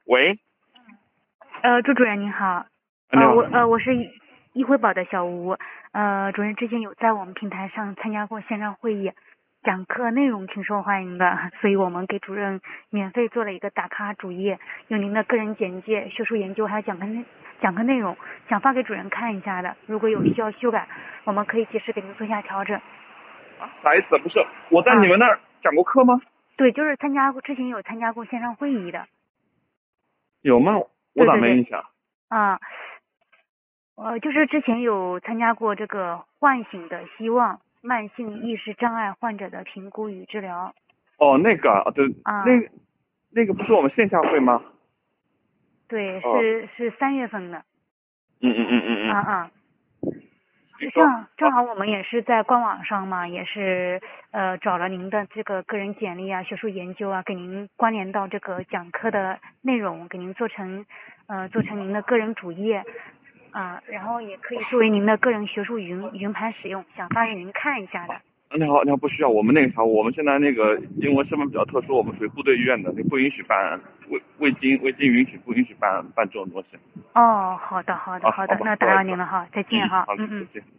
喂， 朱主任您好， 你好。 我是一辉宝的小吴，主任之前有在我们平台上参加过线上会议，讲课内容挺受欢迎的，所以我们给主任免费做了一个打卡主页，有您的个人简介、学术研究还有讲课内容，想发给主任看一下的，如果有需要修改，我们可以及时给您做下调整。 啥意思？不是我在你们那儿讲过课吗？ 对，就是之前有参加过线上会议的。 有吗？我咋没印象？ 啊，就是之前有参加过这个唤醒的希望慢性意识障碍患者的评估与治疗。 哦，那个啊，对， 啊， 那个不是我们线下会吗？ 对， 哦， 是3月份的。 嗯。 啊， 你说。 正好我们也是在官网上嘛，也是找了您的这个个人简历啊、学术研究啊，给您关联到这个讲课的内容，给您做成您的个人主页啊，然后也可以作为您的个人学术云盘使用，想发给您看一下的。 你好，不需要，我们那个啥，我们现在那个因为身份比较特殊，我们属于部队医院的，你不允许办未经允许不允许办这种东西。 哦，好的， 啊，好吧， 那打不好意思。 扰您了哈，再见哈， 好， 嗯。 再见。